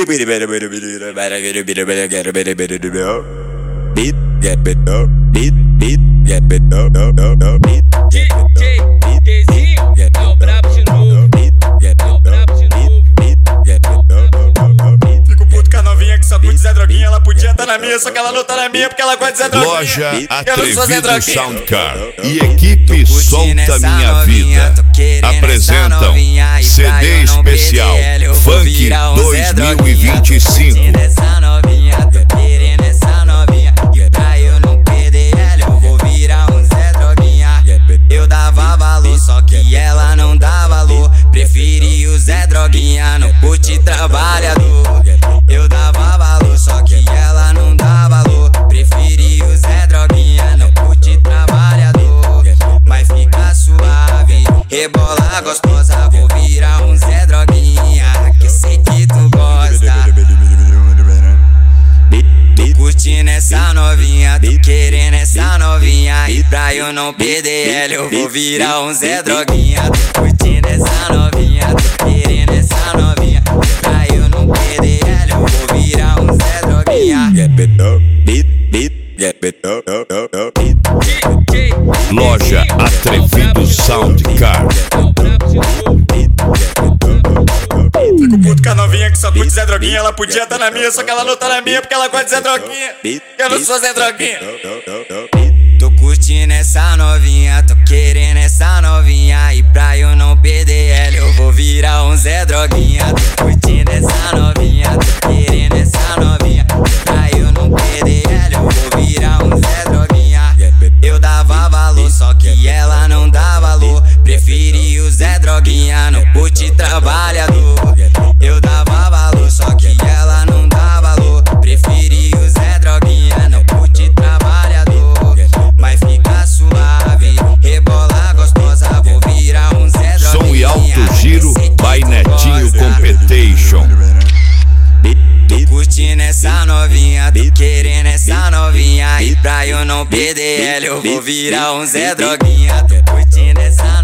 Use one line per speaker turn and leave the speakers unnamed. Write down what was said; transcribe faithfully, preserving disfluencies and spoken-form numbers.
o brabo de novo. É o brabo de novo.
Fico puto com a novinha que só curte Zé Droguinha. Ela podia tá na minha, só que ela não tá na minha porque ela gosta de Zé Droguinha.
Loja
Eu não sou Zé
Atrevido
Droguinha.
Soundcar e equipe Solta Minha Vida apresentam C D especial Funk dois mil e vinte e cinco.
Essa novinha, tô querendo essa novinha. E pra eu não perder ela, eu vou virar um Zé Droguinha. Eu dava valor, só que ela não dá valor. Preferi o Zé Droguinha, não curte trabalhador. Eu dava valor, só que ela não dá valor. Preferi o Zé Droguinha, não curte trabalhador. Mas fica suave, rebola gostosa. Vou virar um Zé Droguinha, que sei que tu gosta. Tô curtindo essa novinha, tô querendo essa novinha. E pra eu não perder ela, eu vou virar um Zé Droguinha. Tô curtindo essa novinha, tô querendo essa novinha. Pra eu não perder ela, eu vou virar um Zé Droguinha.
Loja Atrevido Soundcar.
É o brabo de novo.
Fico puto com a novinha que só curte Zé Droguinha. Ela podia tá na minha, só que ela não tá na minha porque ela gosta de Zé Droguinha. Eu não sou Zé Droguinha.
Tô curtindo essa novinha, tô querendo essa novinha. E pra eu não perder ela, eu vou virar um Zé Droguinha. Tô curtindo essa novinha, tô querendo essa novinha. Pra eu não perder ela, eu vou virar um Zé Droguinha. Eu dava valor, só que ela não dá valor. Preferi o Zé Droguinha, não curte trabalhador. Eu dava valor, só que ela não dá valor. Preferi o Zé Droguinha, não curte trabalhador. Mas fica suave, rebola gostosa. Vou virar um Zé Droguinha.
Som e alto giro by Netinho Competition.
Tô curtindo essa novinha, tô querendo essa novinha. E pra eu não perder ela, eu vou virar um Zé Droguinha. Tô curtindo essa